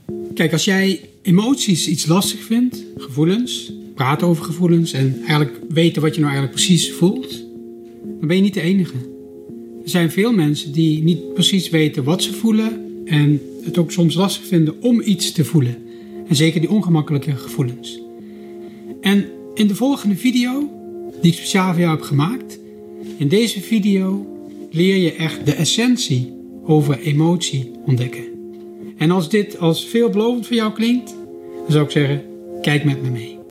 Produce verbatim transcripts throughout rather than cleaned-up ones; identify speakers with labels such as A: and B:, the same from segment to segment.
A: Kijk, als jij emoties iets lastig vindt, gevoelens, praten over gevoelens en eigenlijk weten wat je nou eigenlijk precies voelt, dan ben je niet de enige. Er zijn veel mensen die niet precies weten wat ze voelen en het ook soms lastig vinden om iets te voelen. En zeker die ongemakkelijke gevoelens. En in de volgende video, die ik speciaal voor jou heb gemaakt, in deze video leer je echt de essentie over emotie ontdekken. En als dit als veelbelovend voor jou klinkt, dan zou ik zeggen, kijk met me mee.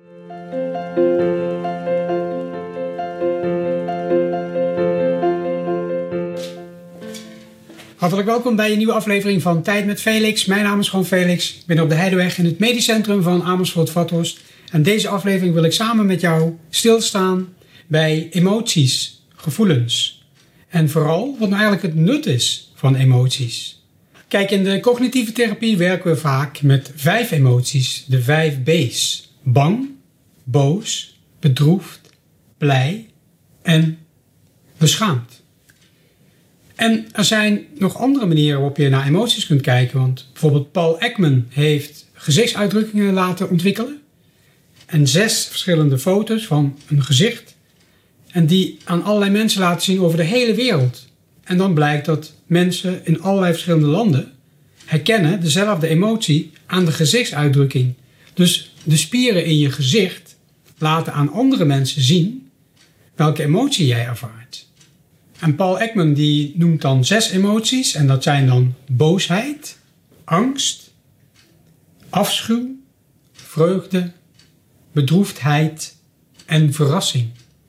A: Hartelijk welkom bij een nieuwe aflevering van Tijd met Felix. Mijn naam is gewoon Felix. Ik ben op de Heideweg in het Medisch Centrum van Amersfoort-Vathorst. En deze aflevering wil ik samen met jou stilstaan bij emoties, gevoelens. En vooral wat nou eigenlijk het nut is van emoties. Kijk, in de cognitieve therapie werken we vaak met vijf emoties, de vijf B's. Bang, boos, bedroefd, blij en beschaamd. En er zijn nog andere manieren waarop je naar emoties kunt kijken. Want bijvoorbeeld Paul Ekman heeft gezichtsuitdrukkingen laten ontwikkelen. En zes verschillende foto's van een gezicht. En die aan allerlei mensen laten zien over de hele wereld. En dan blijkt dat mensen in allerlei verschillende landen herkennen dezelfde emotie aan de gezichtsuitdrukking. Dus de spieren in je gezicht laten aan andere mensen zien welke emotie jij ervaart. En Paul Ekman die noemt dan zes emoties en dat zijn dan boosheid, angst, afschuw, vreugde, bedroefdheid en verrassing.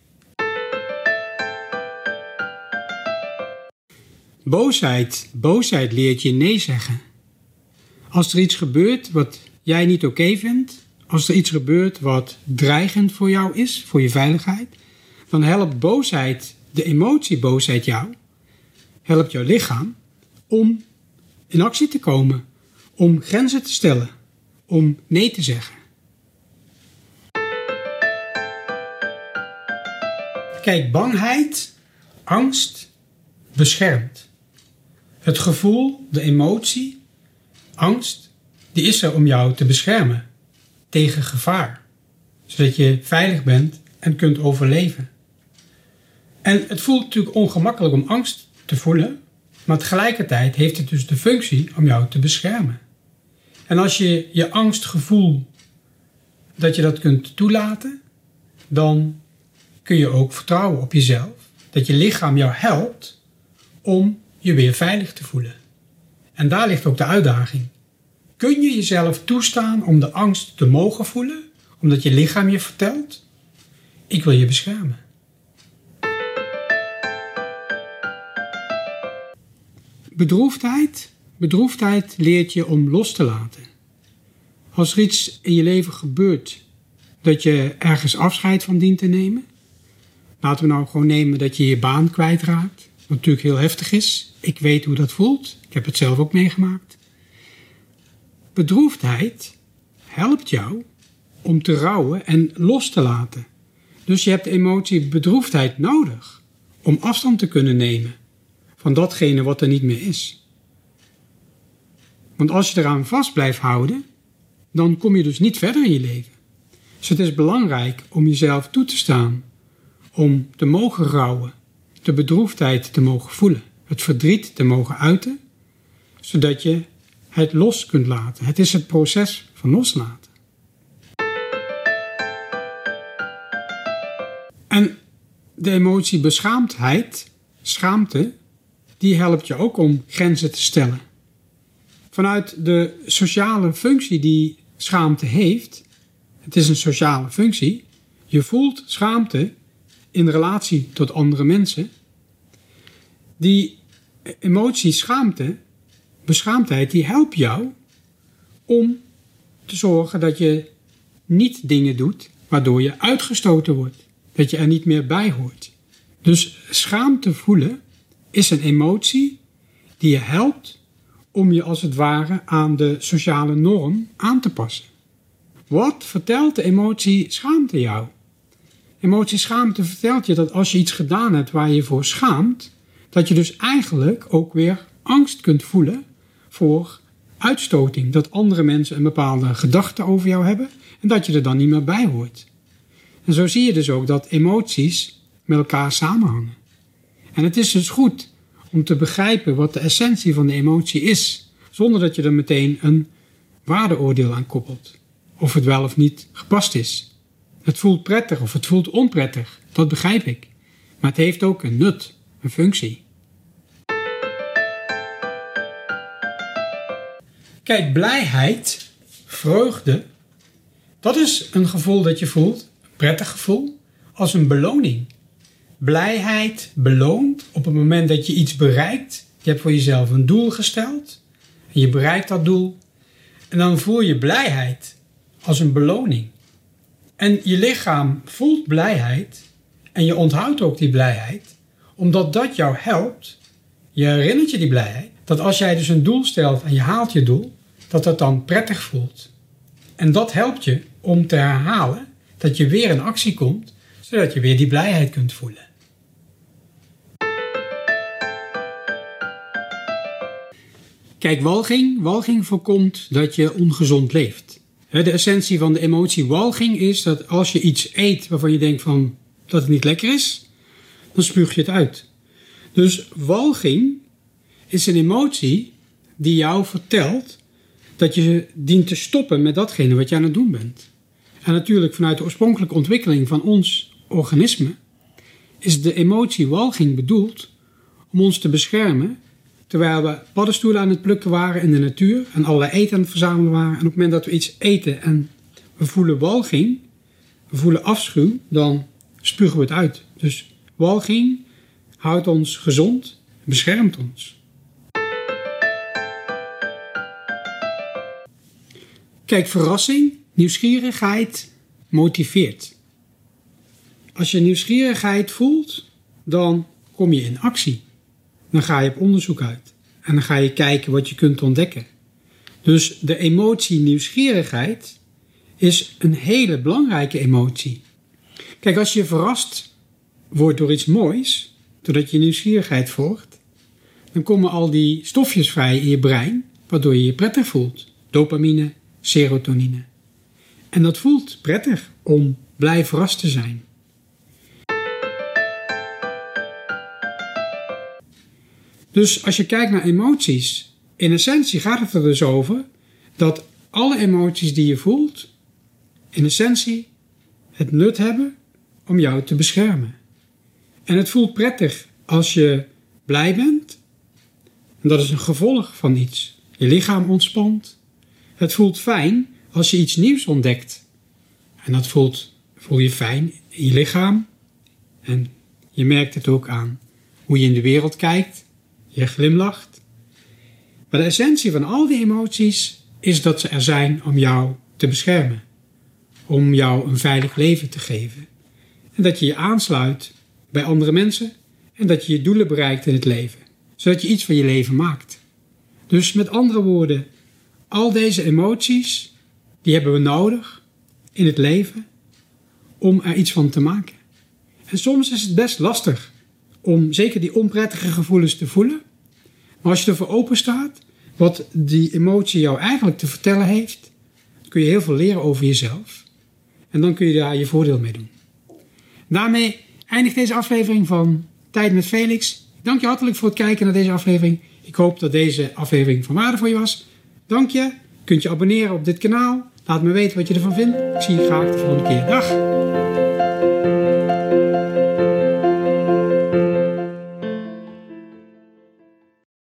A: Boosheid, boosheid leert je nee zeggen. Als er iets gebeurt wat jij niet oké vindt, als er iets gebeurt wat dreigend voor jou is, voor je veiligheid, dan helpt boosheid, de emotie boosheid jou, helpt jouw lichaam om in actie te komen, om grenzen te stellen, om nee te zeggen. Kijk, bangheid, angst, beschermt. Het gevoel, de emotie, angst, die is er om jou te beschermen tegen gevaar. Zodat je veilig bent en kunt overleven. En het voelt natuurlijk ongemakkelijk om angst te voelen, maar tegelijkertijd heeft het dus de functie om jou te beschermen. En als je je angstgevoel, dat je dat kunt toelaten, dan kun je ook vertrouwen op jezelf. Dat je lichaam jou helpt om je weer veilig te voelen. En daar ligt ook de uitdaging. Kun je jezelf toestaan om de angst te mogen voelen, omdat je lichaam je vertelt, ik wil je beschermen. Bedroefdheid. Bedroefdheid leert je om los te laten. Als er iets in je leven gebeurt dat je ergens afscheid van dient te nemen, laten we nou gewoon nemen dat je je baan kwijtraakt, wat natuurlijk heel heftig is. Ik weet hoe dat voelt. Ik heb het zelf ook meegemaakt. Bedroefdheid helpt jou om te rouwen en los te laten. Dus je hebt de emotie bedroefdheid nodig om afstand te kunnen nemen van datgene wat er niet meer is. Want als je eraan vast blijft houden, dan kom je dus niet verder in je leven. Dus het is belangrijk om jezelf toe te staan, om te mogen rouwen, de bedroefdheid te mogen voelen, het verdriet te mogen uiten, zodat je het los kunt laten. Het is het proces van loslaten. En de emotie beschaamdheid, schaamte, die helpt je ook om grenzen te stellen. Vanuit de sociale functie die schaamte heeft, het is een sociale functie, je voelt schaamte in relatie tot andere mensen. Die emotie schaamte, beschaamdheid, die helpt jou om te zorgen dat je niet dingen doet waardoor je uitgestoten wordt. Dat je er niet meer bij hoort. Dus schaamte voelen is een emotie die je helpt om je als het ware aan de sociale norm aan te passen. Wat vertelt de emotie schaamte jou? Emotie schaamte vertelt je dat als je iets gedaan hebt waar je je voor schaamt, dat je dus eigenlijk ook weer angst kunt voelen voor uitstoting. Dat andere mensen een bepaalde gedachte over jou hebben en dat je er dan niet meer bij hoort. En zo zie je dus ook dat emoties met elkaar samenhangen. En het is dus goed om te begrijpen wat de essentie van de emotie is, zonder dat je er meteen een waardeoordeel aan koppelt. Of het wel of niet gepast is. Het voelt prettig of het voelt onprettig, dat begrijp ik. Maar het heeft ook een nut, een functie. Kijk, blijheid, vreugde, dat is een gevoel dat je voelt, een prettig gevoel, als een beloning. Blijheid beloont op het moment dat je iets bereikt. Je hebt voor jezelf een doel gesteld en je bereikt dat doel. En dan voel je blijheid als een beloning. En je lichaam voelt blijheid en je onthoudt ook die blijheid, omdat dat jou helpt. Je herinnert je die blijheid, dat als jij dus een doel stelt en je haalt je doel, dat dat dan prettig voelt. En dat helpt je om te herhalen dat je weer in actie komt, zodat je weer die blijheid kunt voelen. Kijk, walging. Walging voorkomt dat je ongezond leeft. De essentie van de emotie walging is dat als je iets eet waarvan je denkt van dat het niet lekker is, dan spuug je het uit. Dus walging is een emotie die jou vertelt dat je dient te stoppen met datgene wat je aan het doen bent. En natuurlijk vanuit de oorspronkelijke ontwikkeling van ons organisme is de emotie walging bedoeld om ons te beschermen terwijl we paddenstoelen aan het plukken waren in de natuur en allerlei eten aan het verzamelen waren. En op het moment dat we iets eten en we voelen walging, we voelen afschuw, dan spugen we het uit. Dus walging houdt ons gezond, beschermt ons. Kijk, verrassing, nieuwsgierigheid motiveert. Als je nieuwsgierigheid voelt, dan kom je in actie. Dan ga je op onderzoek uit. En dan ga je kijken wat je kunt ontdekken. Dus de emotie nieuwsgierigheid is een hele belangrijke emotie. Kijk, als je verrast wordt door iets moois, doordat je nieuwsgierigheid volgt, dan komen al die stofjes vrij in je brein, waardoor je je prettig voelt. Dopamine, serotonine. En dat voelt prettig om blij verrast te zijn. Dus als je kijkt naar emoties, in essentie gaat het er dus over dat alle emoties die je voelt, in essentie het nut hebben om jou te beschermen. En het voelt prettig als je blij bent. En dat is een gevolg van iets. Je lichaam ontspant. Het voelt fijn als je iets nieuws ontdekt. En dat voelt, voel je fijn in je lichaam. En je merkt het ook aan hoe je in de wereld kijkt. Je glimlacht. Maar de essentie van al die emoties is dat ze er zijn om jou te beschermen. Om jou een veilig leven te geven. En dat je je aansluit bij andere mensen. En dat je je doelen bereikt in het leven. Zodat je iets van je leven maakt. Dus met andere woorden, al deze emoties, die hebben we nodig in het leven om er iets van te maken. En soms is het best lastig om zeker die onprettige gevoelens te voelen. Maar als je ervoor open staat, wat die emotie jou eigenlijk te vertellen heeft, kun je heel veel leren over jezelf. En dan kun je daar je voordeel mee doen. Daarmee eindigt deze aflevering van Tijd met Felix. Ik dank je hartelijk voor het kijken naar deze aflevering. Ik hoop dat deze aflevering van waarde voor je was. Dank je. Je kunt je abonneren op dit kanaal. Laat me weten wat je ervan vindt. Ik zie je graag de volgende keer. Dag!